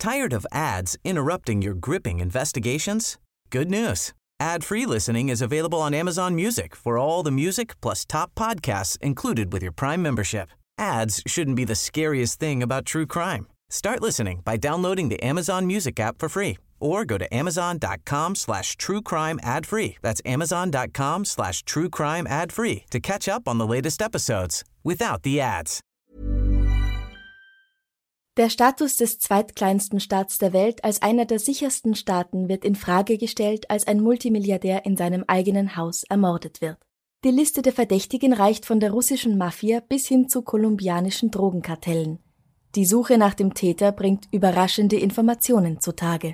Tired of ads interrupting your gripping investigations? Good news. Ad-free listening is available on Amazon Music for all the music plus top podcasts included with your Prime membership. Ads shouldn't be the scariest thing about true crime. Start listening by downloading the Amazon Music app for free or go to amazon.com/truecrime ad-free. That's amazon.com/truecrime ad-free to catch up on the latest episodes without the ads. Der Status des zweitkleinsten Staats der Welt als einer der sichersten Staaten wird in Frage gestellt, als ein Multimilliardär in seinem eigenen Haus ermordet wird. Die Liste der Verdächtigen reicht von der russischen Mafia bis hin zu kolumbianischen Drogenkartellen. Die Suche nach dem Täter bringt überraschende Informationen zutage.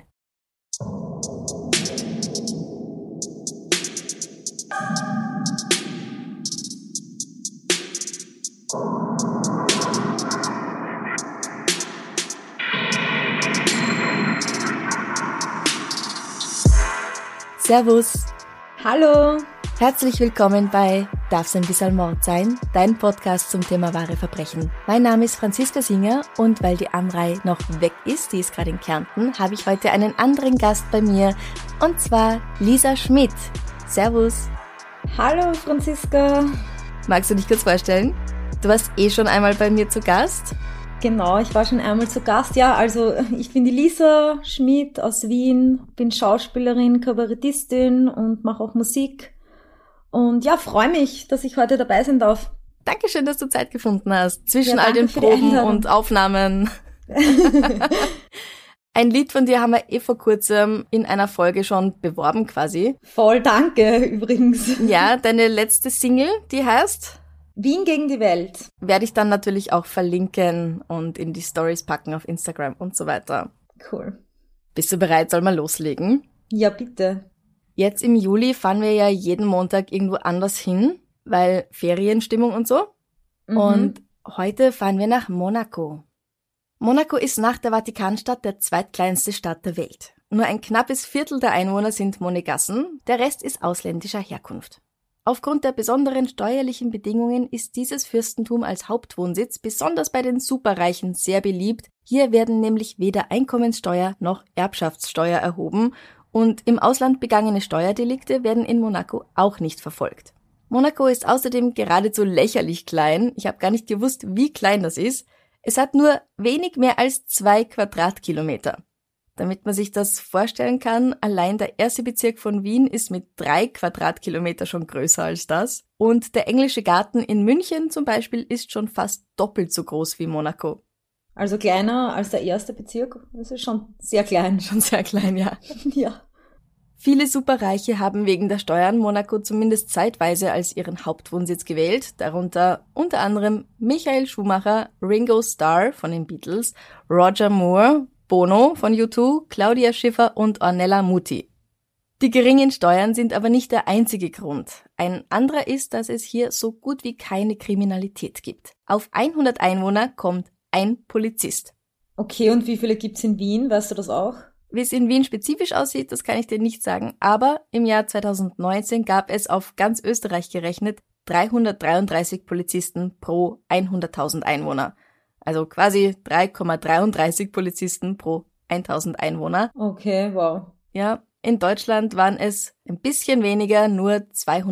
Servus. Hallo. Herzlich willkommen bei Darf's ein bisschen Mord sein? Dein Podcast zum Thema wahre Verbrechen. Mein Name ist Franziska Singer und weil die Amrei noch weg ist, die ist gerade in Kärnten, habe ich heute einen anderen Gast bei mir und zwar Lisa Schmidt. Servus. Hallo Franziska. Magst du dich kurz vorstellen? Du warst schon einmal bei mir zu Gast. Genau, ich war schon einmal zu Gast. Ja, also ich bin die Lisa Schmidt aus Wien, bin Schauspielerin, Kabarettistin und mache auch Musik. Und ja, freue mich, dass ich heute dabei sein darf. Dankeschön, dass du Zeit gefunden hast. Zwischen all den Proben und Aufnahmen. Ein Lied von dir haben wir vor kurzem in einer Folge schon beworben quasi. Voll, danke übrigens. Ja, deine letzte Single, die heißt Wien gegen die Welt. Werde ich dann natürlich auch verlinken und in die Stories packen auf Instagram und so weiter. Cool. Bist du bereit? Soll man loslegen? Ja, bitte. Jetzt im Juli fahren wir ja jeden Montag irgendwo anders hin, weil Ferienstimmung und so. Und heute fahren wir nach Monaco. Monaco ist nach der Vatikanstadt der zweitkleinste Stadt der Welt. Nur ein knappes Viertel der Einwohner sind Monegassen, der Rest ist ausländischer Herkunft. Aufgrund der besonderen steuerlichen Bedingungen ist dieses Fürstentum als Hauptwohnsitz besonders bei den Superreichen sehr beliebt. Hier werden nämlich weder Einkommenssteuer noch Erbschaftssteuer erhoben und im Ausland begangene Steuerdelikte werden in Monaco auch nicht verfolgt. Monaco ist außerdem geradezu lächerlich klein. Ich habe gar nicht gewusst, wie klein das ist. Es hat nur wenig mehr als 2 Quadratkilometer. Damit man sich das vorstellen kann, allein der erste Bezirk von Wien ist mit 3 Quadratkilometer schon größer als das. Und der Englische Garten in München zum Beispiel ist schon fast doppelt so groß wie Monaco. Also kleiner als der erste Bezirk? Das ist schon sehr klein. Schon sehr klein, ja. Ja. Viele Superreiche haben wegen der Steuern Monaco zumindest zeitweise als ihren Hauptwohnsitz gewählt, darunter unter anderem Michael Schumacher, Ringo Starr von den Beatles, Roger Moore, Bono von U2, Claudia Schiffer und Ornella Muti. Die geringen Steuern sind aber nicht der einzige Grund. Ein anderer ist, dass es hier so gut wie keine Kriminalität gibt. Auf 100 Einwohner kommt ein Polizist. Okay, und wie viele gibt's in Wien? Weißt du das auch? Wie es in Wien spezifisch aussieht, das kann ich dir nicht sagen. Aber im Jahr 2019 gab es auf ganz Österreich gerechnet 333 Polizisten pro 100.000 Einwohner. Also quasi 3,33 Polizisten pro 1.000 Einwohner. Okay, wow. Ja, in Deutschland waren es ein bisschen weniger, nur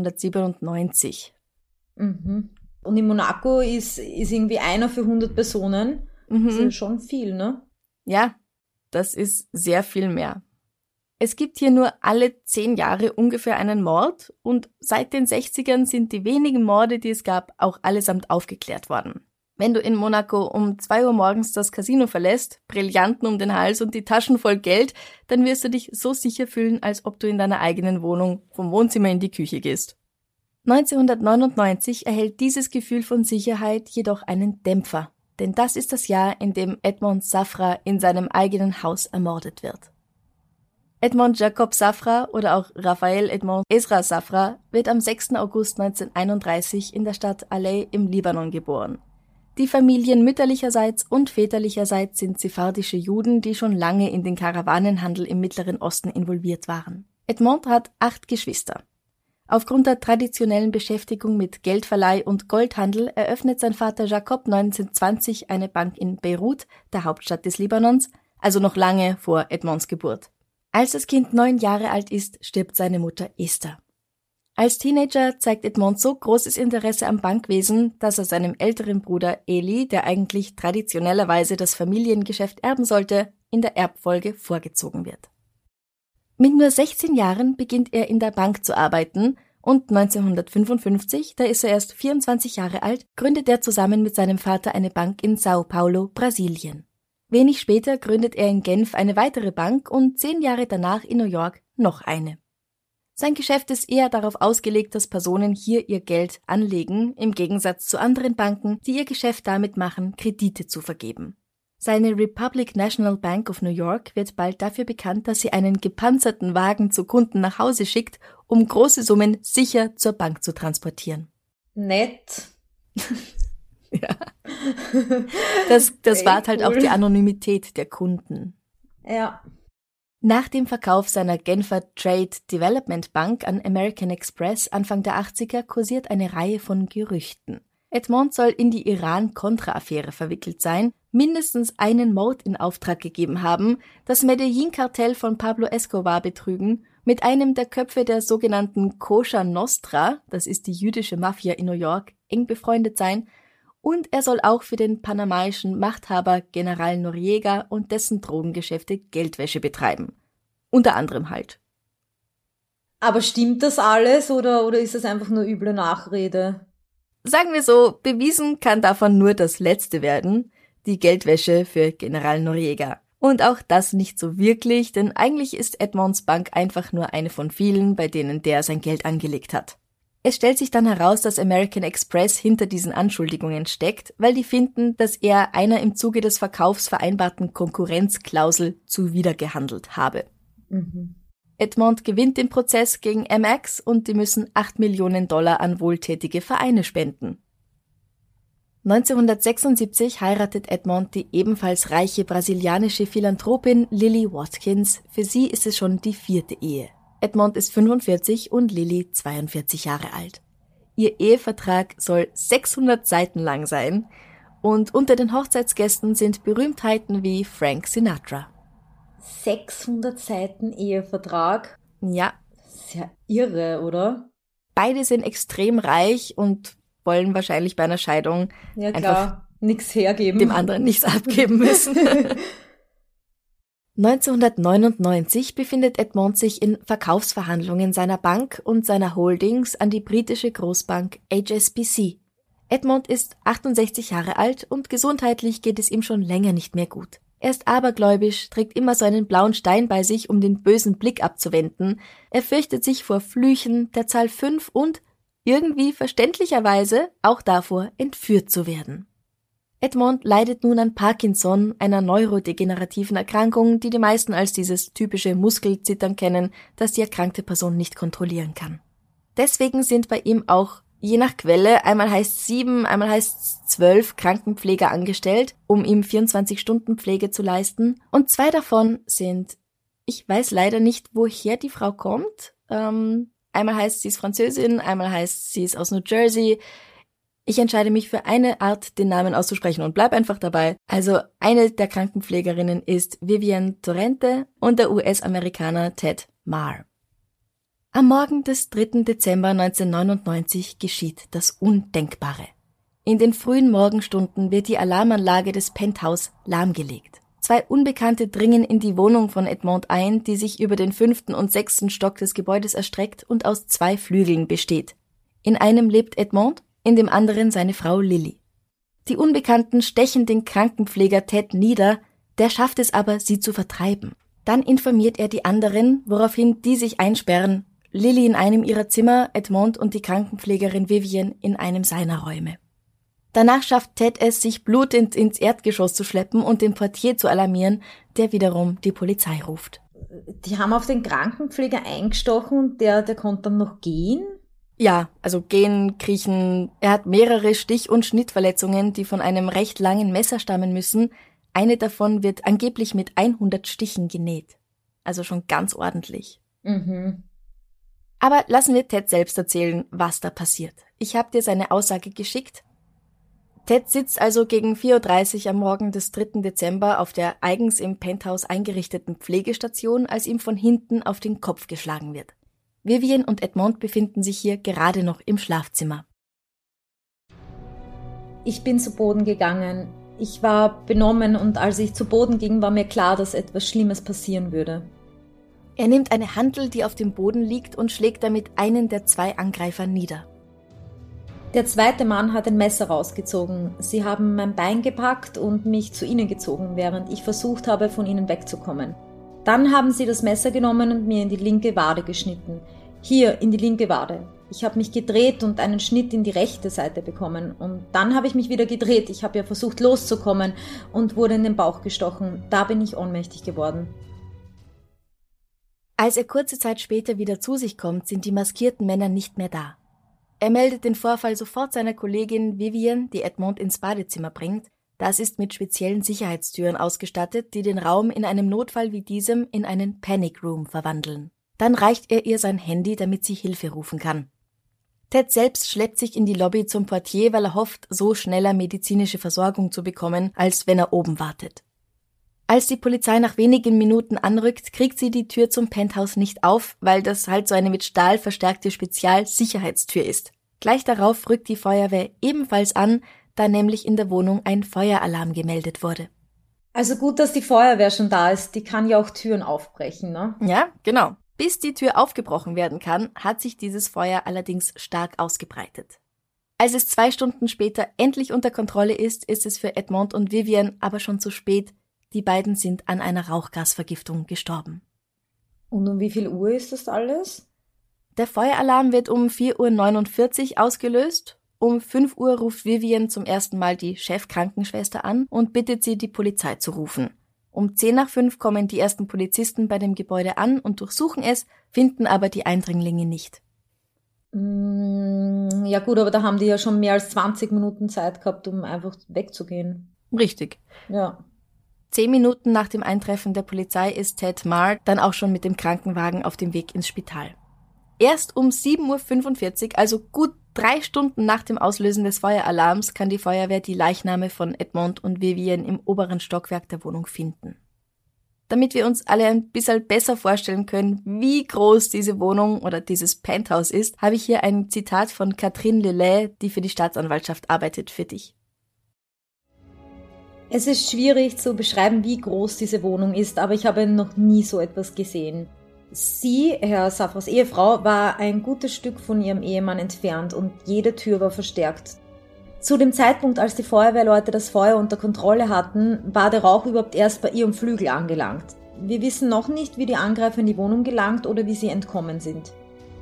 297. Und in Monaco ist irgendwie einer für 100 Personen. Das ist schon viel, ne? Ja, das ist sehr viel mehr. Es gibt hier nur alle 10 Jahre ungefähr einen Mord und seit den 60ern sind die wenigen Morde, die es gab, auch allesamt aufgeklärt worden. Wenn du in Monaco um 2 Uhr morgens das Casino verlässt, Brillanten um den Hals und die Taschen voll Geld, dann wirst du dich so sicher fühlen, als ob du in deiner eigenen Wohnung vom Wohnzimmer in die Küche gehst. 1999 erhält dieses Gefühl von Sicherheit jedoch einen Dämpfer, denn das ist das Jahr, in dem Edmond Safra in seinem eigenen Haus ermordet wird. Edmond Jacob Safra oder auch Raphael Edmond Ezra Safra wird am 6. August 1931 in der Stadt Alais im Libanon geboren. Die Familien mütterlicherseits und väterlicherseits sind sephardische Juden, die schon lange in den Karawanenhandel im Mittleren Osten involviert waren. Edmond hat 8 Geschwister. Aufgrund der traditionellen Beschäftigung mit Geldverleih und Goldhandel eröffnet sein Vater Jacob 1920 eine Bank in Beirut, der Hauptstadt des Libanons, also noch lange vor Edmonds Geburt. Als das Kind 9 Jahre alt ist, stirbt seine Mutter Esther. Als Teenager zeigt Edmond so großes Interesse am Bankwesen, dass er seinem älteren Bruder Eli, der eigentlich traditionellerweise das Familiengeschäft erben sollte, in der Erbfolge vorgezogen wird. Mit nur 16 Jahren beginnt er in der Bank zu arbeiten und 1955, da ist er erst 24 Jahre alt, gründet er zusammen mit seinem Vater eine Bank in Sao Paulo, Brasilien. Wenig später gründet er in Genf eine weitere Bank und 10 Jahre danach in New York noch eine. Sein Geschäft ist eher darauf ausgelegt, dass Personen hier ihr Geld anlegen, im Gegensatz zu anderen Banken, die ihr Geschäft damit machen, Kredite zu vergeben. Seine Republic National Bank of New York wird bald dafür bekannt, dass sie einen gepanzerten Wagen zu Kunden nach Hause schickt, um große Summen sicher zur Bank zu transportieren. Nett. Ja. Das wahrt halt auch die Anonymität der Kunden. Ja. Nach dem Verkauf seiner Genfer Trade Development Bank an American Express Anfang der 80er kursiert eine Reihe von Gerüchten. Edmond soll in die Iran-Contra-Affäre verwickelt sein, mindestens einen Mord in Auftrag gegeben haben, das Medellin-Kartell von Pablo Escobar betrügen, mit einem der Köpfe der sogenannten Cosa Nostra, das ist die jüdische Mafia in New York, eng befreundet sein, und er soll auch für den panamaischen Machthaber General Noriega und dessen Drogengeschäfte Geldwäsche betreiben. Unter anderem halt. Aber stimmt das alles oder ist das einfach nur üble Nachrede? Sagen wir so, bewiesen kann davon nur das Letzte werden, die Geldwäsche für General Noriega. Und auch das nicht so wirklich, denn eigentlich ist Edmonds Bank einfach nur eine von vielen, bei denen der sein Geld angelegt hat. Es stellt sich dann heraus, dass American Express hinter diesen Anschuldigungen steckt, weil die finden, dass er einer im Zuge des Verkaufs vereinbarten Konkurrenzklausel zuwidergehandelt habe. Mhm. Edmond gewinnt den Prozess gegen Amex und die müssen $8 Millionen an wohltätige Vereine spenden. 1976 heiratet Edmond die ebenfalls reiche brasilianische Philanthropin Lily Watkins. Für sie ist es schon die 4. Ehe. Edmond ist 45 und Lily 42 Jahre alt. Ihr Ehevertrag soll 600 Seiten lang sein und unter den Hochzeitsgästen sind Berühmtheiten wie Frank Sinatra. 600 Seiten Ehevertrag? Ja. Das ist ja irre, oder? Beide sind extrem reich und wollen wahrscheinlich bei einer Scheidung einfach nichts hergeben, dem anderen nichts abgeben müssen. 1999 befindet Edmond sich in Verkaufsverhandlungen seiner Bank und seiner Holdings an die britische Großbank HSBC. Edmond ist 68 Jahre alt und gesundheitlich geht es ihm schon länger nicht mehr gut. Er ist abergläubisch, trägt immer so einen blauen Stein bei sich, um den bösen Blick abzuwenden. Er fürchtet sich vor Flüchen, der Zahl 5 und, irgendwie verständlicherweise, auch davor, entführt zu werden. Edmond leidet nun an Parkinson, einer neurodegenerativen Erkrankung, die die meisten als dieses typische Muskelzittern kennen, das die erkrankte Person nicht kontrollieren kann. Deswegen sind bei ihm auch, je nach Quelle, einmal heißt 7, einmal heißt 12 Krankenpfleger angestellt, um ihm 24-Stunden-Pflege zu leisten. Und 2 davon sind, ich weiß leider nicht, woher die Frau kommt. Einmal heißt sie ist Französin, einmal heißt sie ist aus New Jersey. Ich entscheide mich für eine Art, den Namen auszusprechen und bleib einfach dabei. Also eine der Krankenpflegerinnen ist Vivienne Torrente und der US-Amerikaner Ted Marr. Am Morgen des 3. Dezember 1999 geschieht das Undenkbare. In den frühen Morgenstunden wird die Alarmanlage des Penthouse lahmgelegt. 2 Unbekannte dringen in die Wohnung von Edmond ein, die sich über den 5. und 6. Stock des Gebäudes erstreckt und aus 2 Flügeln besteht. In einem lebt Edmond, in dem anderen seine Frau Lily. Die Unbekannten stechen den Krankenpfleger Ted nieder, der schafft es aber, sie zu vertreiben. Dann informiert er die anderen, woraufhin die sich einsperren, Lily in einem ihrer Zimmer, Edmond und die Krankenpflegerin Vivienne in einem seiner Räume. Danach schafft Ted es, sich blutend ins Erdgeschoss zu schleppen und den Portier zu alarmieren, der wiederum die Polizei ruft. Die haben auf den Krankenpfleger eingestochen und der konnte dann noch gehen? Ja, also gehen, kriechen. Er hat mehrere Stich- und Schnittverletzungen, die von einem recht langen Messer stammen müssen. Eine davon wird angeblich mit 100 Stichen genäht. Also schon ganz ordentlich. Mhm. Aber lassen wir Ted selbst erzählen, was da passiert. Ich habe dir seine Aussage geschickt. Ted sitzt also gegen 4:30 Uhr am Morgen des 3. Dezember auf der eigens im Penthouse eingerichteten Pflegestation, als ihm von hinten auf den Kopf geschlagen wird. Vivian und Edmond befinden sich hier gerade noch im Schlafzimmer. Ich bin zu Boden gegangen. Ich war benommen und als ich zu Boden ging, war mir klar, dass etwas Schlimmes passieren würde. Er nimmt eine Hantel, die auf dem Boden liegt, und schlägt damit einen der 2 Angreifer nieder. Der zweite Mann hat ein Messer rausgezogen. Sie haben mein Bein gepackt und mich zu ihnen gezogen, während ich versucht habe, von ihnen wegzukommen. Dann haben sie das Messer genommen und mir in die linke Wade geschnitten. Hier, in die linke Wade. Ich habe mich gedreht und einen Schnitt in die rechte Seite bekommen. Und dann habe ich mich wieder gedreht. Ich habe ja versucht loszukommen und wurde in den Bauch gestochen. Da bin ich ohnmächtig geworden. Als er kurze Zeit später wieder zu sich kommt, sind die maskierten Männer nicht mehr da. Er meldet den Vorfall sofort seiner Kollegin Vivian, die Edmond ins Badezimmer bringt. Das ist mit speziellen Sicherheitstüren ausgestattet, die den Raum in einem Notfall wie diesem in einen Panic Room verwandeln. Dann reicht er ihr sein Handy, damit sie Hilfe rufen kann. Ted selbst schleppt sich in die Lobby zum Portier, weil er hofft, so schneller medizinische Versorgung zu bekommen, als wenn er oben wartet. Als die Polizei nach wenigen Minuten anrückt, kriegt sie die Tür zum Penthouse nicht auf, weil das halt so eine mit Stahl verstärkte Spezialsicherheitstür ist. Gleich darauf rückt die Feuerwehr ebenfalls an, da nämlich in der Wohnung ein Feueralarm gemeldet wurde. Also gut, dass die Feuerwehr schon da ist. Die kann ja auch Türen aufbrechen, ne? Ja, genau. Bis die Tür aufgebrochen werden kann, hat sich dieses Feuer allerdings stark ausgebreitet. Als es 2 Stunden später endlich unter Kontrolle ist, ist es für Edmond und Vivian aber schon zu spät. Die beiden sind an einer Rauchgasvergiftung gestorben. Und um wie viel Uhr ist das alles? Der Feueralarm wird um 4:49 Uhr ausgelöst. Um 5 Uhr ruft Vivian zum ersten Mal die Chefkrankenschwester an und bittet sie, die Polizei zu rufen. Um 4:10 kommen die ersten Polizisten bei dem Gebäude an und durchsuchen es, finden aber die Eindringlinge nicht. Ja gut, aber da haben die ja schon mehr als 20 Minuten Zeit gehabt, um einfach wegzugehen. Richtig. Ja. 10 Minuten nach dem Eintreffen der Polizei ist Ted Marr dann auch schon mit dem Krankenwagen auf dem Weg ins Spital. Erst um 7:45 Uhr, also gut 3 Stunden nach dem Auslösen des Feueralarms, kann die Feuerwehr die Leichname von Edmond und Vivian im oberen Stockwerk der Wohnung finden. Damit wir uns alle ein bisschen besser vorstellen können, wie groß diese Wohnung oder dieses Penthouse ist, habe ich hier ein Zitat von Catherine Lelay, die für die Staatsanwaltschaft arbeitet, für dich. Es ist schwierig zu beschreiben, wie groß diese Wohnung ist, aber ich habe noch nie so etwas gesehen. Sie, Herr Safras Ehefrau, war ein gutes Stück von ihrem Ehemann entfernt und jede Tür war verstärkt. Zu dem Zeitpunkt, als die Feuerwehrleute das Feuer unter Kontrolle hatten, war der Rauch überhaupt erst bei ihrem Flügel angelangt. Wir wissen noch nicht, wie die Angreifer in die Wohnung gelangt oder wie sie entkommen sind.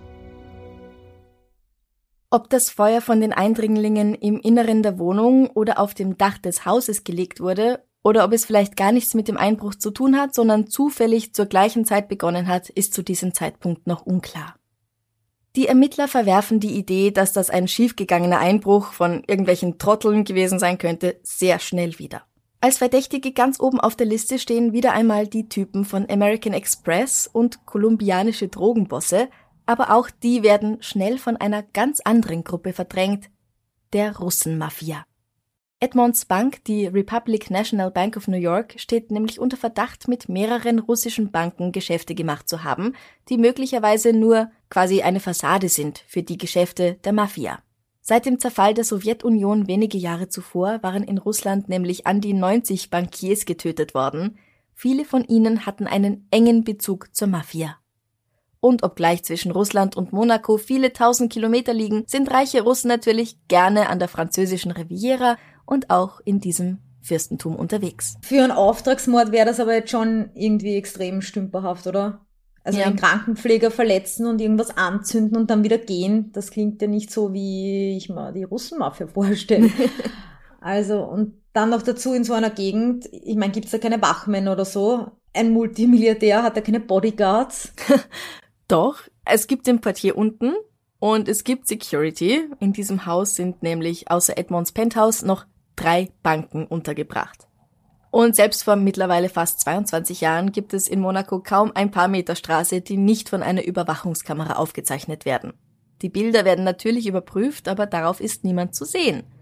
Ob das Feuer von den Eindringlingen im Inneren der Wohnung oder auf dem Dach des Hauses gelegt wurde, oder ob es vielleicht gar nichts mit dem Einbruch zu tun hat, sondern zufällig zur gleichen Zeit begonnen hat, ist zu diesem Zeitpunkt noch unklar. Die Ermittler verwerfen die Idee, dass das ein schiefgegangener Einbruch von irgendwelchen Trotteln gewesen sein könnte, sehr schnell wieder. Als Verdächtige ganz oben auf der Liste stehen wieder einmal die Typen von American Express und kolumbianische Drogenbosse, aber auch die werden schnell von einer ganz anderen Gruppe verdrängt, der Russenmafia. Edmonds Bank, die Republic National Bank of New York, steht nämlich unter Verdacht, mit mehreren russischen Banken Geschäfte gemacht zu haben, die möglicherweise nur quasi eine Fassade sind für die Geschäfte der Mafia. Seit dem Zerfall der Sowjetunion wenige Jahre zuvor waren in Russland nämlich an die 90 Bankiers getötet worden. Viele von ihnen hatten einen engen Bezug zur Mafia. Und obgleich zwischen Russland und Monaco viele tausend Kilometer liegen, sind reiche Russen natürlich gerne an der französischen Riviera und auch in diesem Fürstentum unterwegs. Für einen Auftragsmord wäre das aber jetzt schon irgendwie extrem stümperhaft, oder? Also einen Krankenpfleger verletzen und irgendwas anzünden und dann wieder gehen, das klingt ja nicht so, wie ich mir die Russenmafia vorstelle. Also, und dann noch dazu in so einer Gegend, ich meine, gibt's da keine Wachmänner oder so? Ein Multimilliardär hat da keine Bodyguards? Doch, es gibt den Portier unten und es gibt Security. In diesem Haus sind nämlich außer Edmonds Penthouse noch 3 Banken untergebracht. Und selbst vor mittlerweile fast 22 Jahren gibt es in Monaco kaum ein paar Meter Straße, die nicht von einer Überwachungskamera aufgezeichnet werden. Die Bilder werden natürlich überprüft, aber darauf ist niemand zu sehen.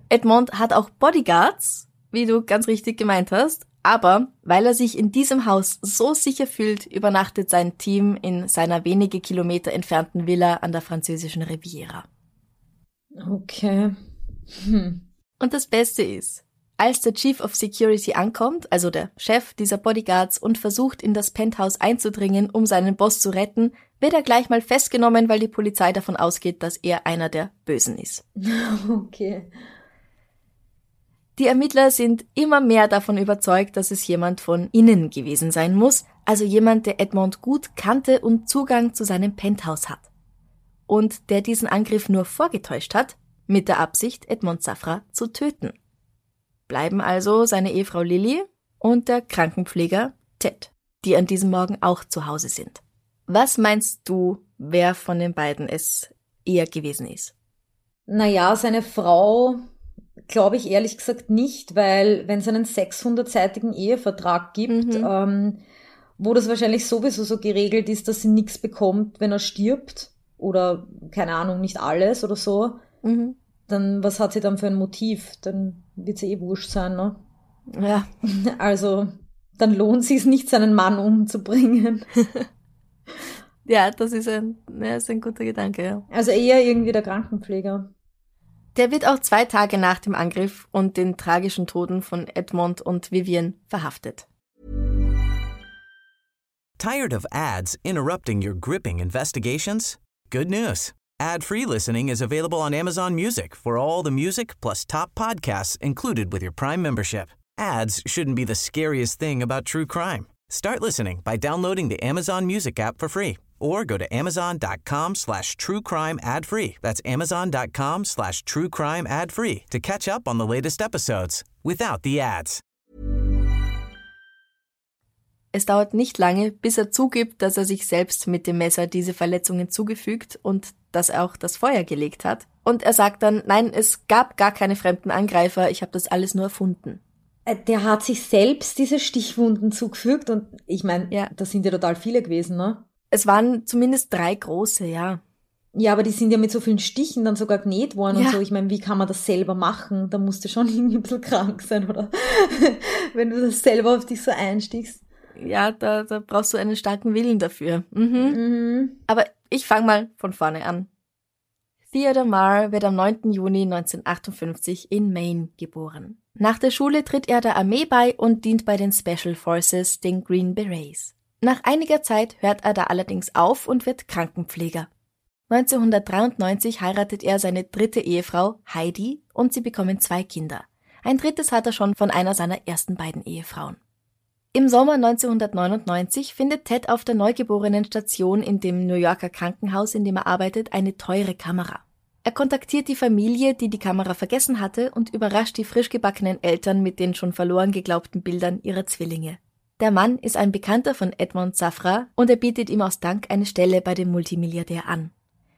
Edmond hat auch Bodyguards, wie du ganz richtig gemeint hast, aber weil er sich in diesem Haus so sicher fühlt, übernachtet sein Team in seiner wenige Kilometer entfernten Villa an der französischen Riviera. Okay. Und das Beste ist, als der Chief of Security ankommt, also der Chef dieser Bodyguards, und versucht, in das Penthouse einzudringen, um seinen Boss zu retten, wird er gleich mal festgenommen, weil die Polizei davon ausgeht, dass er einer der Bösen ist. Okay. Die Ermittler sind immer mehr davon überzeugt, dass es jemand von innen gewesen sein muss, also jemand, der Edmond gut kannte und Zugang zu seinem Penthouse hat. Und der diesen Angriff nur vorgetäuscht hat, mit der Absicht, Edmond Safra zu töten. Bleiben also seine Ehefrau Lily und der Krankenpfleger Ted, die an diesem Morgen auch zu Hause sind. Was meinst du, wer von den beiden es eher gewesen ist? Naja, seine Frau glaube ich ehrlich gesagt nicht, weil wenn es einen 600-seitigen Ehevertrag gibt, wo das wahrscheinlich sowieso so geregelt ist, dass sie nichts bekommt, wenn er stirbt oder, keine Ahnung, nicht alles oder so, dann was hat sie dann für ein Motiv? Dann wird sie wurscht sein, ne? Ja. Also, dann lohnt es sich nicht, seinen Mann umzubringen. Ja, das ist ein guter Gedanke, ja. Also eher irgendwie der Krankenpfleger. Der wird auch 2 Tage nach dem Angriff und den tragischen Toten von Edmond und Vivian verhaftet. Tired of ads interrupting your gripping investigations? Good news. Ad-free listening is available on Amazon Music for all the music plus top podcasts included with your Prime membership. Ads shouldn't be the scariest thing about true crime. Start listening by downloading the Amazon Music app for free or go to amazon.com/truecrime ad-free. That's amazon.com/truecrime ad-free to catch up on the latest episodes without the ads. Es dauert nicht lange, bis er zugibt, dass er sich selbst mit dem Messer diese Verletzungen zugefügt und dass er auch das Feuer gelegt hat. Und er sagt dann, nein, es gab gar keine fremden Angreifer, ich habe das alles nur erfunden. Der hat sich selbst diese Stichwunden zugefügt und ich meine, Ja. Das sind ja total viele gewesen, ne? Es waren zumindest 3 große, ja. Ja, aber die sind ja mit so vielen Stichen dann sogar genäht worden Ja. und so. Ich meine, wie kann man das selber machen? Da musst du schon irgendwie ein bisschen krank sein, oder? Wenn du das selber auf dich so einstichst. Ja, da brauchst du einen starken Willen dafür. Aber ich fange mal von vorne an. Theodore Marr wird am 9. Juni 1958 in Maine geboren. Nach der Schule tritt er der Armee bei und dient bei den Special Forces, den Green Berets. Nach einiger Zeit hört er da allerdings auf und wird Krankenpfleger. 1993 heiratet er seine 3. Ehefrau Heidi und sie bekommen 2 Kinder. Ein drittes hat er schon von einer seiner ersten beiden Ehefrauen. Im Sommer 1999 findet Ted auf der Neugeborenenstation in dem New Yorker Krankenhaus, in dem er arbeitet, eine teure Kamera. Er kontaktiert die Familie, die die Kamera vergessen hatte, und überrascht die frisch gebackenen Eltern mit den schon verloren geglaubten Bildern ihrer Zwillinge. Der Mann ist ein Bekannter von Edmond Safra und er bietet ihm aus Dank eine Stelle bei dem Multimilliardär an.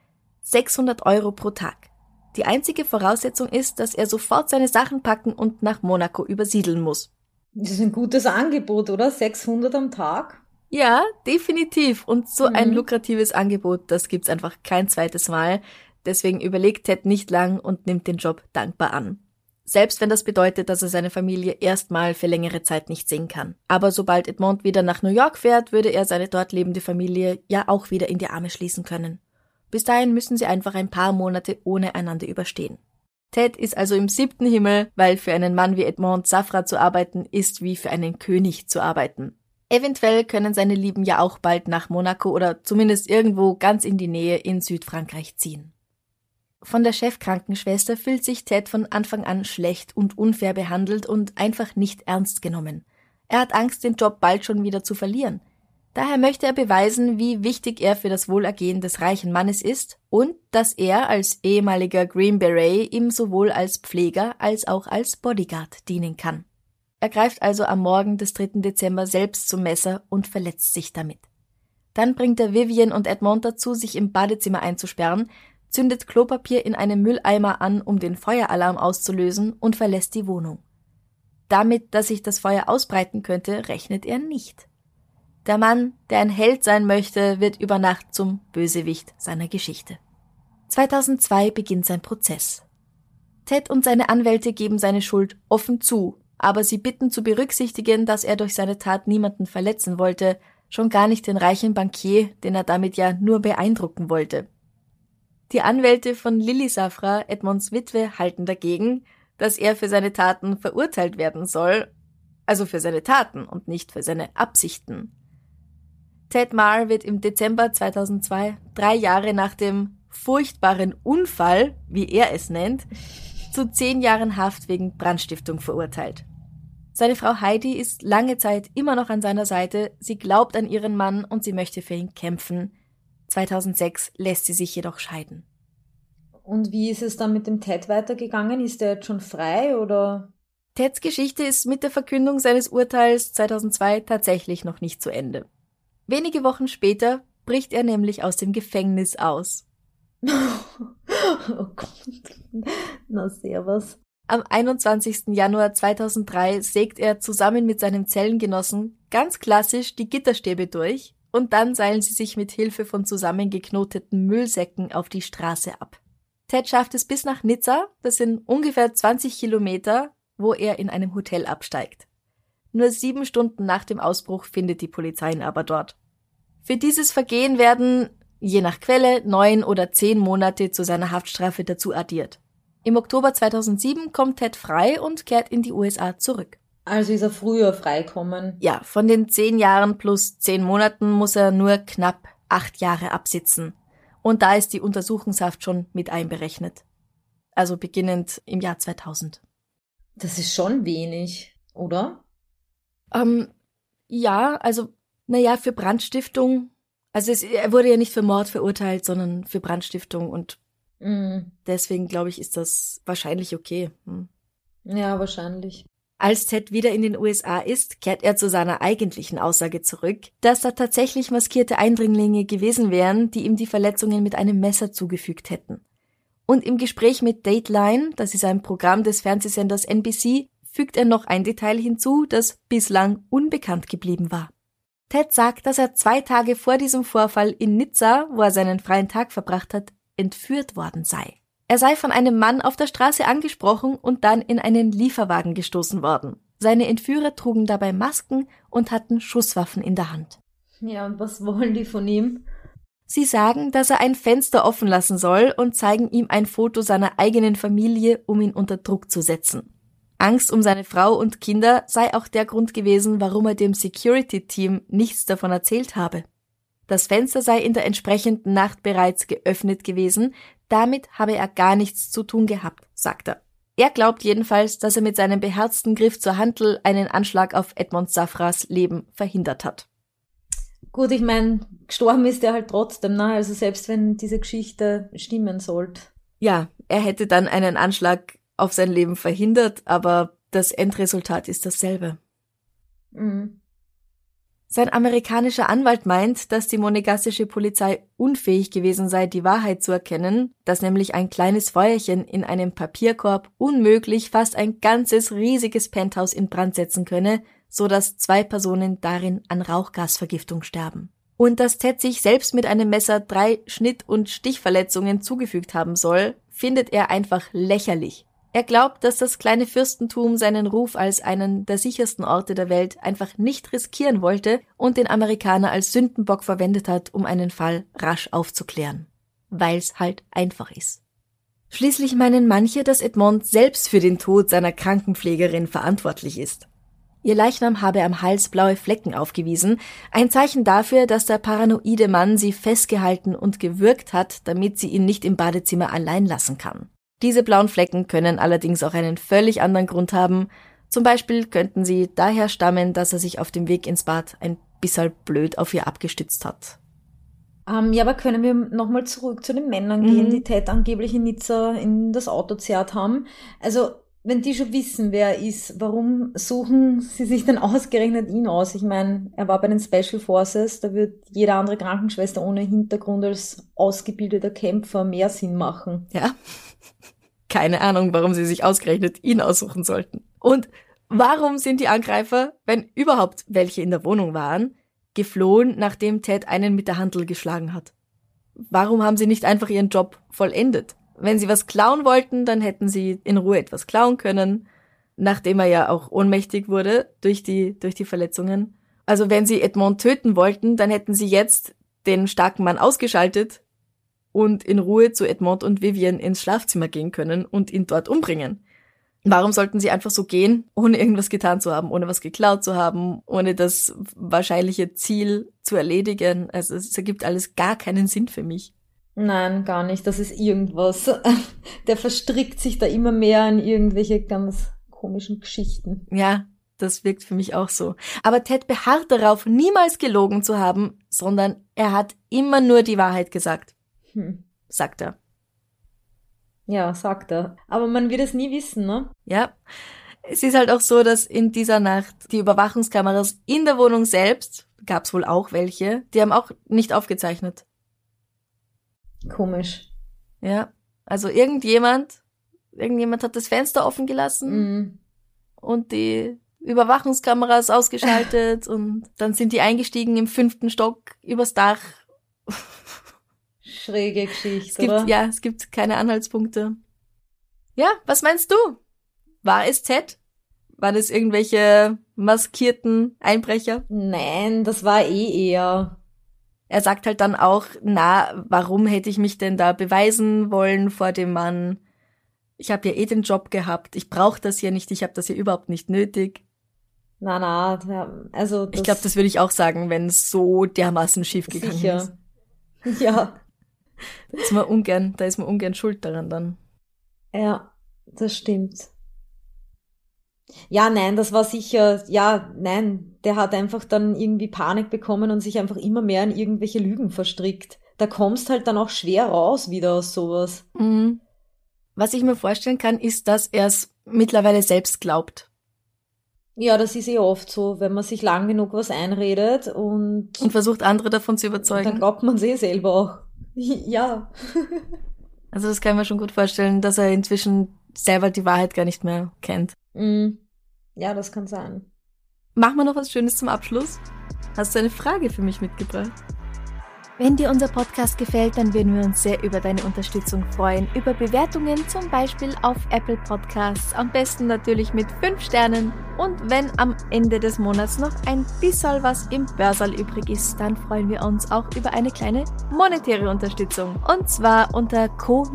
600 € pro Tag. Die einzige Voraussetzung ist, dass er sofort seine Sachen packen und nach Monaco übersiedeln muss. Das ist ein gutes Angebot, oder? 600 am Tag? Ja, definitiv. Und so ein lukratives Angebot, das gibt's einfach kein zweites Mal. Deswegen überlegt Ted nicht lang und nimmt den Job dankbar an. Selbst wenn das bedeutet, dass er seine Familie erstmal für längere Zeit nicht sehen kann. Aber sobald Edmond wieder nach New York fährt, würde er seine dort lebende Familie ja auch wieder in die Arme schließen können. Bis dahin müssen sie einfach ein paar Monate ohne einander überstehen. Ted ist also im 7. Himmel, weil für einen Mann wie Edmond Safra zu arbeiten, ist wie für einen König zu arbeiten. Eventuell können seine Lieben ja auch bald nach Monaco oder zumindest irgendwo ganz in die Nähe in Südfrankreich ziehen. Von der Chefkrankenschwester fühlt sich Ted von Anfang an schlecht und unfair behandelt und einfach nicht ernst genommen. Er hat Angst, den Job bald schon wieder zu verlieren. Daher möchte er beweisen, wie wichtig er für das Wohlergehen des reichen Mannes ist und dass er als ehemaliger Green Beret ihm sowohl als Pfleger als auch als Bodyguard dienen kann. Er greift also am Morgen des 3. Dezember selbst zum Messer und verletzt sich damit. Dann bringt er Vivian und Edmond dazu, sich im Badezimmer einzusperren, zündet Klopapier in einem Mülleimer an, um den Feueralarm auszulösen, und verlässt die Wohnung. Damit, dass sich das Feuer ausbreiten könnte, rechnet er nicht. Der Mann, der ein Held sein möchte, wird über Nacht zum Bösewicht seiner Geschichte. 2002 beginnt sein Prozess. Ted und seine Anwälte geben seine Schuld offen zu, aber sie bitten zu berücksichtigen, dass er durch seine Tat niemanden verletzen wollte, schon gar nicht den reichen Bankier, den er damit ja nur beeindrucken wollte. Die Anwälte von Lily Safra, Edmonds Witwe, halten dagegen, dass er für seine Taten verurteilt werden soll, also für seine Taten und nicht für seine Absichten. Ted Marr wird im Dezember 2002, 3 Jahre nach dem furchtbaren Unfall, wie er es nennt, zu 10 Jahren Haft wegen Brandstiftung verurteilt. Seine Frau Heidi ist lange Zeit immer noch an seiner Seite, sie glaubt an ihren Mann und sie möchte für ihn kämpfen. 2006 lässt sie sich jedoch scheiden. Und wie ist es dann mit dem Ted weitergegangen? Ist er jetzt schon frei oder? Teds Geschichte ist mit der Verkündung seines Urteils 2002 tatsächlich noch nicht zu Ende. Wenige Wochen später bricht er nämlich aus dem Gefängnis aus. Oh Gott, na servus. Am 21. Januar 2003 sägt er zusammen mit seinem Zellengenossen ganz klassisch die Gitterstäbe durch und dann seilen sie sich mit Hilfe von zusammengeknoteten Müllsäcken auf die Straße ab. Ted schafft es bis nach Nizza, das sind ungefähr 20 Kilometer, wo er in einem Hotel absteigt. Nur 7 Stunden nach dem Ausbruch findet die Polizei ihn aber dort. Für dieses Vergehen werden, je nach Quelle, 9 oder 10 Monate zu seiner Haftstrafe dazu addiert. Im Oktober 2007 kommt Ted frei und kehrt in die USA zurück. Also ist er früher freikommen? Ja, von den 10 Jahren plus 10 Monaten muss er nur knapp 8 Jahre absitzen. Und da ist die Untersuchungshaft schon mit einberechnet. Also beginnend im Jahr 2000. Das ist schon wenig, oder? Ja, also, für Brandstiftung. Also er wurde ja nicht für Mord verurteilt, sondern für Brandstiftung und deswegen, glaube ich, ist das wahrscheinlich okay. Ja, wahrscheinlich. Als Ted wieder in den USA ist, kehrt er zu seiner eigentlichen Aussage zurück, dass da tatsächlich maskierte Eindringlinge gewesen wären, die ihm die Verletzungen mit einem Messer zugefügt hätten. Und im Gespräch mit Dateline, das ist ein Programm des Fernsehsenders NBC, fügt er noch ein Detail hinzu, das bislang unbekannt geblieben war. Ted sagt, dass er 2 Tage vor diesem Vorfall in Nizza, wo er seinen freien Tag verbracht hat, entführt worden sei. Er sei von einem Mann auf der Straße angesprochen und dann in einen Lieferwagen gestoßen worden. Seine Entführer trugen dabei Masken und hatten Schusswaffen in der Hand. Ja, und was wollen die von ihm? Sie sagen, dass er ein Fenster offen lassen soll und zeigen ihm ein Foto seiner eigenen Familie, um ihn unter Druck zu setzen. Angst um seine Frau und Kinder sei auch der Grund gewesen, warum er dem Security-Team nichts davon erzählt habe. Das Fenster sei in der entsprechenden Nacht bereits geöffnet gewesen, damit habe er gar nichts zu tun gehabt, sagt er. Er glaubt jedenfalls, dass er mit seinem beherzten Griff zur Hantel einen Anschlag auf Edmond Safras Leben verhindert hat. Gut, ich meine, gestorben ist er halt trotzdem, ne? Also selbst wenn diese Geschichte stimmen sollte. Ja, er hätte dann einen Anschlag auf sein Leben verhindert, aber das Endresultat ist dasselbe. Sein amerikanischer Anwalt meint, dass die monegassische Polizei unfähig gewesen sei, die Wahrheit zu erkennen, dass nämlich ein kleines Feuerchen in einem Papierkorb unmöglich fast ein ganzes riesiges Penthouse in Brand setzen könne, so dass 2 Personen darin an Rauchgasvergiftung sterben. Und dass Ted sich selbst mit einem Messer 3 Schnitt- und Stichverletzungen zugefügt haben soll, findet er einfach lächerlich. Er glaubt, dass das kleine Fürstentum seinen Ruf als einen der sichersten Orte der Welt einfach nicht riskieren wollte und den Amerikaner als Sündenbock verwendet hat, um einen Fall rasch aufzuklären. Weil's halt einfach ist. Schließlich meinen manche, dass Edmond selbst für den Tod seiner Krankenpflegerin verantwortlich ist. Ihr Leichnam habe am Hals blaue Flecken aufgewiesen, ein Zeichen dafür, dass der paranoide Mann sie festgehalten und gewürgt hat, damit sie ihn nicht im Badezimmer allein lassen kann. Diese blauen Flecken können allerdings auch einen völlig anderen Grund haben. Zum Beispiel könnten sie daher stammen, dass er sich auf dem Weg ins Bad ein bisschen blöd auf ihr abgestützt hat. Ja, aber können wir nochmal zurück zu den Männern gehen, die Ted angeblich in Nizza in das Auto zerrt haben? Also, wenn die schon wissen, wer er ist, warum suchen sie sich denn ausgerechnet ihn aus? Ich meine, er war bei den Special Forces, da wird jede andere Krankenschwester ohne Hintergrund als ausgebildeter Kämpfer mehr Sinn machen. Ja. Keine Ahnung, warum sie sich ausgerechnet ihn aussuchen sollten. Und warum sind die Angreifer, wenn überhaupt welche in der Wohnung waren, geflohen, nachdem Ted einen mit der Hantel geschlagen hat? Warum haben sie nicht einfach ihren Job vollendet? wenn sie was klauen wollten, dann hätten sie in Ruhe etwas klauen können, nachdem er ja auch ohnmächtig wurde durch die Verletzungen. Also wenn sie Edmond töten wollten, dann hätten sie jetzt den starken Mann ausgeschaltet und in Ruhe zu Edmond und Vivian ins Schlafzimmer gehen können und ihn dort umbringen. Warum sollten sie einfach so gehen, ohne irgendwas getan zu haben, ohne was geklaut zu haben, ohne das wahrscheinliche Ziel zu erledigen? Also es ergibt alles gar keinen Sinn für mich. Nein, gar nicht. Das ist irgendwas. Der verstrickt sich da immer mehr in irgendwelche ganz komischen Geschichten. Ja, das wirkt für mich auch so. Aber Ted beharrt darauf, niemals gelogen zu haben, sondern er hat immer nur die Wahrheit gesagt. Sagt er. Ja, sagt er. Aber man wird es nie wissen, ne? Ja. Es ist halt auch so, dass in dieser Nacht die Überwachungskameras in der Wohnung selbst, gab's wohl auch welche, die haben auch nicht aufgezeichnet. Komisch. Ja. Also irgendjemand hat das Fenster offen gelassen und die Überwachungskameras ausgeschaltet und dann sind die eingestiegen im 5. Stock übers Dach. Schräge Geschichte, oder? Ja, es gibt keine Anhaltspunkte. Ja, was meinst du? War es Ted? Waren es irgendwelche maskierten Einbrecher? Nein, das war eher. Er sagt halt dann auch, warum hätte ich mich denn da beweisen wollen vor dem Mann? Ich habe ja den Job gehabt, ich brauche das hier nicht, ich habe das hier überhaupt nicht nötig. Na, also ich glaube, das würde ich auch sagen, wenn es so dermaßen schief gegangen ist. Ja. Da ist man ungern schuld daran dann. Ja, das stimmt. Ja, nein, das war sicher, der hat einfach dann irgendwie Panik bekommen und sich einfach immer mehr in irgendwelche Lügen verstrickt. Da kommst halt dann auch schwer raus wieder aus sowas. Mhm. Was ich mir vorstellen kann, ist, dass er es mittlerweile selbst glaubt. Ja, das ist oft so, wenn man sich lang genug was einredet und versucht, andere davon zu überzeugen. Dann glaubt man es selber auch. Ja. Also das kann ich mir schon gut vorstellen, dass er inzwischen selber die Wahrheit gar nicht mehr kennt. Ja, das kann sein. Machen wir noch was Schönes zum Abschluss? Hast du eine Frage für mich mitgebracht? Wenn dir unser Podcast gefällt, dann würden wir uns sehr über deine Unterstützung freuen. Über Bewertungen, zum Beispiel auf Apple Podcasts. Am besten natürlich mit 5 Sternen. Und wenn am Ende des Monats noch ein bisschen was im Börserl übrig ist, dann freuen wir uns auch über eine kleine monetäre Unterstützung. Und zwar unter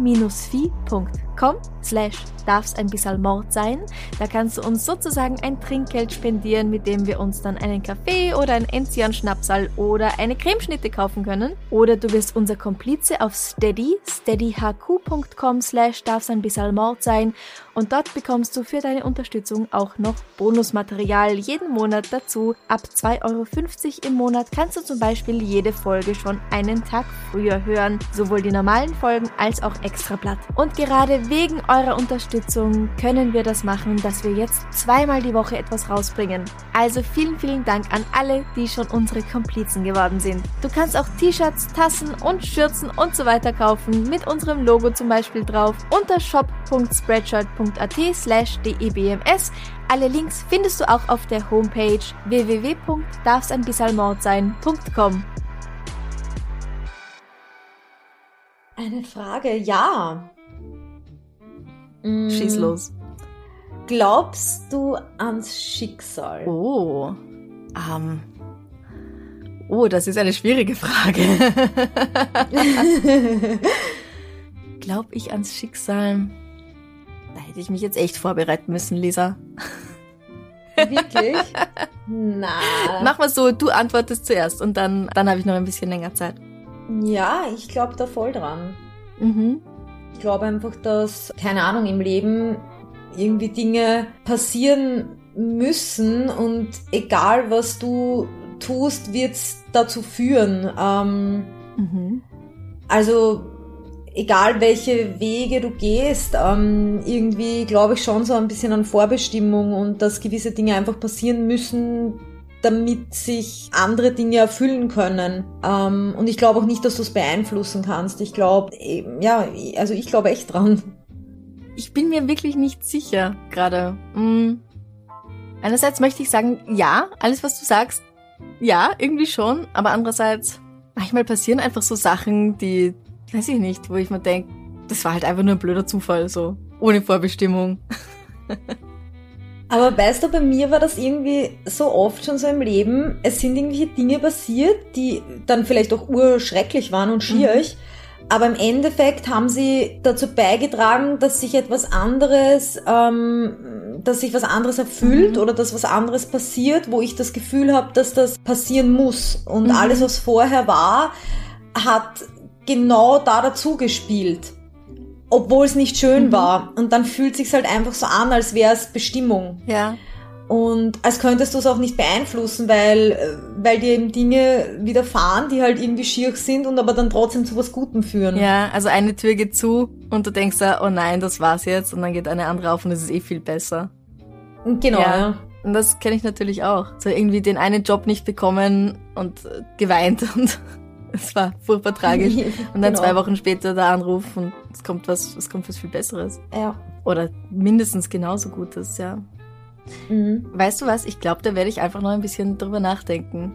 co-fi.com/darf's ein bisschen Mord sein. Da kannst du uns sozusagen ein Trinkgeld spendieren, mit dem wir uns dann einen Kaffee oder ein Enzian-Schnapsal oder eine Cremeschnitte kaufen können. Oder du wirst unser Komplize auf steadyhq.com/darf's ein bisschen Mord sein. Und dort bekommst du für deine Unterstützung auch noch Bonusmaterial jeden Monat dazu. Ab 2,50 € im Monat kannst du zum Beispiel jede Folge schon einen Tag früher hören. Sowohl die normalen Folgen als auch Extrablatt. Und gerade wegen eurer Unterstützung können wir das machen, dass wir jetzt 2-mal die Woche etwas rausbringen. Also vielen, vielen Dank an alle, die schon unsere Komplizen geworden sind. Du kannst auch T-Shirts, Tassen und Schürzen und so weiter kaufen, mit unserem Logo zum Beispiel drauf, unter shop.spreadshirt.at/debms. Alle Links findest du auch auf der Homepage www.darfseinbissalmordsein.com. Eine Frage, ja. Schieß los. Glaubst du ans Schicksal? Oh, das ist eine schwierige Frage. Glaub ich ans Schicksal? Da hätte ich mich jetzt echt vorbereiten müssen, Lisa. Wirklich? Na. Mach mal so, du antwortest zuerst und dann habe ich noch ein bisschen länger Zeit. Ja, ich glaube da voll dran. Mhm. Ich glaube einfach, dass, keine Ahnung, im Leben irgendwie Dinge passieren müssen und egal was du tust, wird's dazu führen. Also egal welche Wege du gehst, irgendwie glaube ich schon so ein bisschen an Vorbestimmung und dass gewisse Dinge einfach passieren müssen, damit sich andere Dinge erfüllen können. Und ich glaube auch nicht, dass du es beeinflussen kannst. Ich glaube, ich glaube echt dran. Ich bin mir wirklich nicht sicher gerade. Einerseits möchte ich sagen, ja, alles was du sagst, ja, irgendwie schon. Aber andererseits, manchmal passieren einfach so Sachen, die, weiß ich nicht, wo ich mir denke, das war halt einfach nur ein blöder Zufall, so ohne Vorbestimmung. Aber weißt du, bei mir war das irgendwie so oft schon so im Leben, es sind irgendwelche Dinge passiert, die dann vielleicht auch urschrecklich waren und schwierig, aber im Endeffekt haben sie dazu beigetragen, dass sich etwas anderes, dass sich was anderes erfüllt oder dass was anderes passiert, wo ich das Gefühl habe, dass das passieren muss. Und alles, was vorher war, hat genau da dazu gespielt. Obwohl es nicht schön war. Und dann fühlt sich's halt einfach so an, als wäre es Bestimmung. Ja. Und als könntest du es auch nicht beeinflussen, weil dir eben Dinge widerfahren, die halt irgendwie schier sind und aber dann trotzdem zu was Gutem führen. Ja, also eine Tür geht zu und du denkst da, oh nein, das war's jetzt. Und dann geht eine andere auf und es ist eh viel besser. Genau, ja. Und das kenne ich natürlich auch. So irgendwie den einen Job nicht bekommen und geweint und es war furchtbar tragisch. Und dann 2 Wochen später der Anruf und es kommt was viel Besseres. Ja. Oder mindestens genauso Gutes, ja. Weißt du was? Ich glaube, da werde ich einfach noch ein bisschen drüber nachdenken.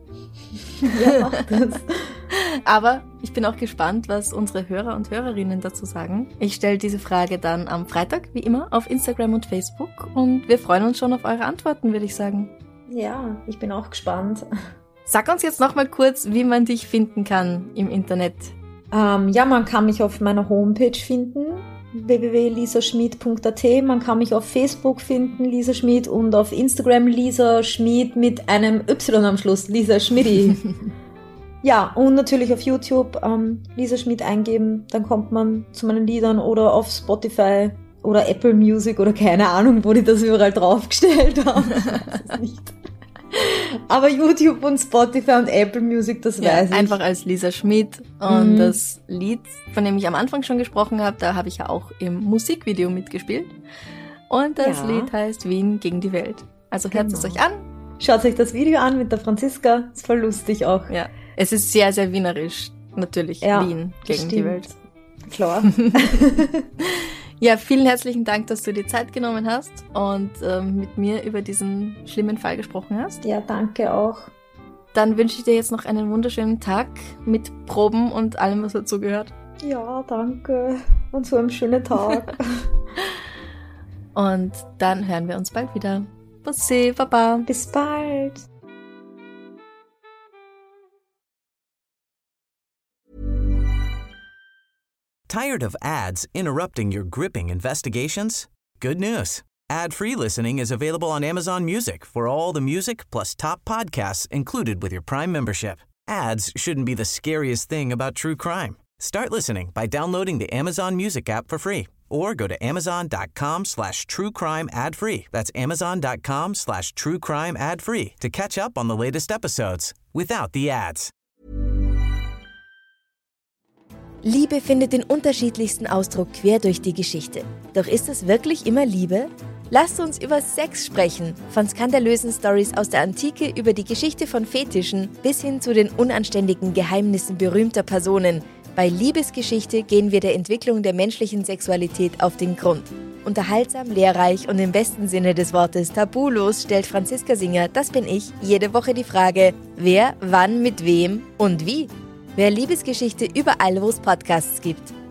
Ja, mach das. Aber ich bin auch gespannt, was unsere Hörer und Hörerinnen dazu sagen. Ich stelle diese Frage dann am Freitag, wie immer, auf Instagram und Facebook und wir freuen uns schon auf eure Antworten, würde ich sagen. Ja, ich bin auch gespannt. Sag uns jetzt noch mal kurz, wie man dich finden kann im Internet. Ja, man kann mich auf meiner Homepage finden, www.lisaschmid.at. Man kann mich auf Facebook finden, Lisa Schmid, und auf Instagram Lisa Schmid mit einem Y am Schluss, Lisa Schmidi. Ja, und natürlich auf YouTube Lisa Schmid eingeben, dann kommt man zu meinen Liedern, oder auf Spotify oder Apple Music oder keine Ahnung, wo die das überall draufgestellt haben. Das ist nicht. Aber YouTube und Spotify und Apple Music, das weiß ich. Einfach als Lisa Schmid. Und das Lied, von dem ich am Anfang schon gesprochen habe, da habe ich ja auch im Musikvideo mitgespielt. Und das Lied heißt Wien gegen die Welt. Also hört es euch an. Schaut euch das Video an mit der Franziska. Ist voll lustig auch. Ja, es ist sehr, sehr wienerisch. Natürlich, ja, Wien gegen die Welt. Klar. Ja, vielen herzlichen Dank, dass du dir Zeit genommen hast und mit mir über diesen schlimmen Fall gesprochen hast. Ja, danke auch. Dann wünsche ich dir jetzt noch einen wunderschönen Tag mit Proben und allem, was dazu gehört. Ja, danke. Und so einen schönen Tag. Und dann hören wir uns bald wieder. Bussi, Baba. Bis bald. Tired of ads interrupting your gripping investigations? Good news. Ad-free listening is available on Amazon Music for all the music plus top podcasts included with your Prime membership. Ads shouldn't be the scariest thing about true crime. Start listening by downloading the Amazon Music app for free or go to amazon.com/truecrime ad-free. That's amazon.com/truecrime ad-free to catch up on the latest episodes without the ads. Liebe findet den unterschiedlichsten Ausdruck quer durch die Geschichte. Doch ist es wirklich immer Liebe? Lasst uns über Sex sprechen. Von skandalösen Storys aus der Antike über die Geschichte von Fetischen bis hin zu den unanständigen Geheimnissen berühmter Personen. Bei Liebesgeschichte gehen wir der Entwicklung der menschlichen Sexualität auf den Grund. Unterhaltsam, lehrreich und im besten Sinne des Wortes tabulos stellt Franziska Singer, das bin ich, jede Woche die Frage, wer, wann, mit wem und wie. Wer Liebesgeschichte überall, wo es Podcasts gibt.